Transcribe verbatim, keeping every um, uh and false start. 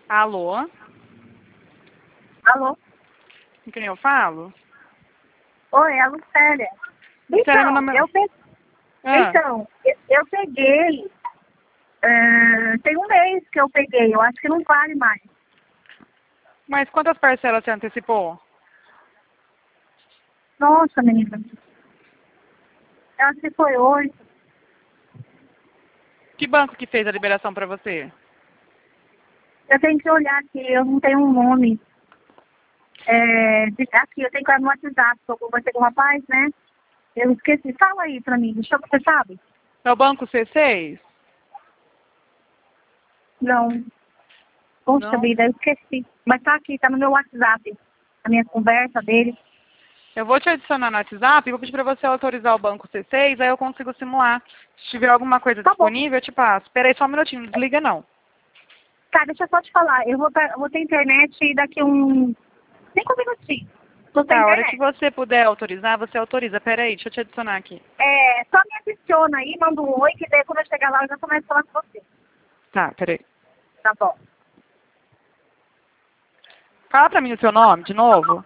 Alô? Alô? Com quem eu falo? Oi, é a Lucélia. Lucélia, meu Então, nome é... eu, pe... Ah, então eu, eu peguei, eh, tem um mês que eu peguei, eu acho que não vale mais. mas quantas parcelas você antecipou? Nossa, menina, eu acho que foi hoje. Que banco que fez a liberação pra você? Eu tenho que olhar aqui, eu não tenho um nome. É, de- aqui, eu tenho que olhar no WhatsApp, que eu conversei com o rapaz, né? Eu esqueci, fala aí pra mim, deixa eu, você sabe? É o banco C seis? Não, poxa Não? vida, eu esqueci. Mas tá aqui, tá no meu WhatsApp, a minha conversa dele. Eu vou te adicionar no WhatsApp e vou pedir pra você autorizar o banco C seis, aí eu consigo simular. Se tiver alguma coisa Tá bom. disponível, eu te passo. Espera aí só um minutinho, não desliga não. Tá, deixa eu só te falar. Eu vou, ter- eu vou ter internet daqui um cinco minutinhos. Tô sem Tá, a hora que internet. você puder autorizar, você autoriza. Pera aí, deixa eu te adicionar aqui. É, só me adiciona aí, manda um oi, que daí quando eu chegar lá eu já começo a falar com você. Tá, pera aí. Tá bom. Fala pra mim o seu nome de novo.